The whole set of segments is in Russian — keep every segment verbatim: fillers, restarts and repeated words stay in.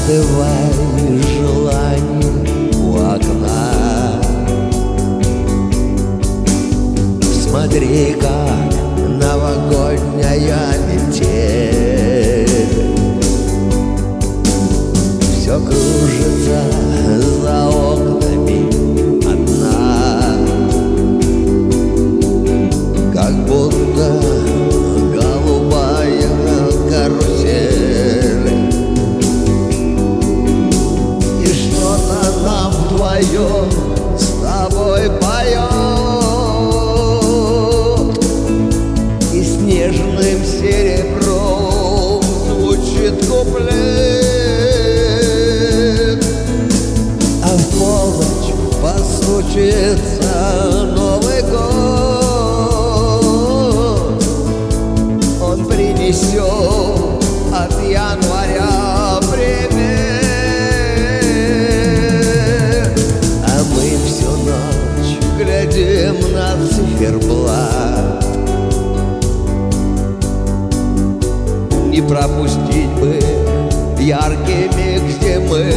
Загадывай желание у окна. Смотри, как новогодняя метель все кружится за окнами одна, как будто голубая карусель. И что-то нам вдвоем с тобой поет, и снежным серебром звучит куплет. А в полночь постучится Новый год, он принесет от января привет. А мы всю ночь глядим на циферблат, не пропустить бы яркий миг зимы.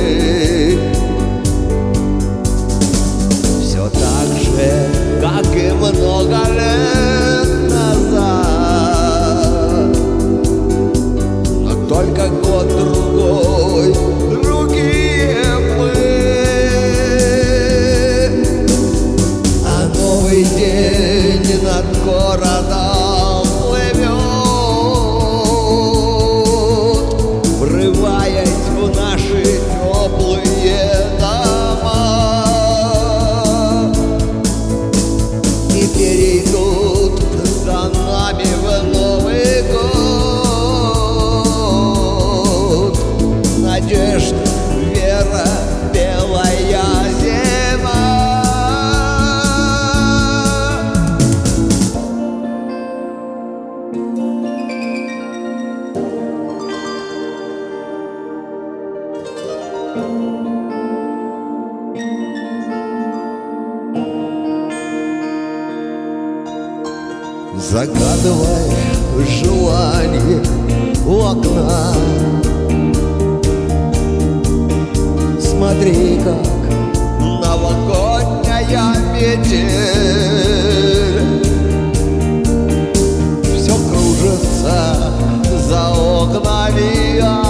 Все так же, как и много лет назад, но только год-другой, другие мы. А новый день над городом плывет, врываясь в наши теплые дома, и перейдут за нами в Новый год. Надежда, вера, белая зима. Загадывай желание у окна. Смотри, как новогодняя метель все кружится за окнами.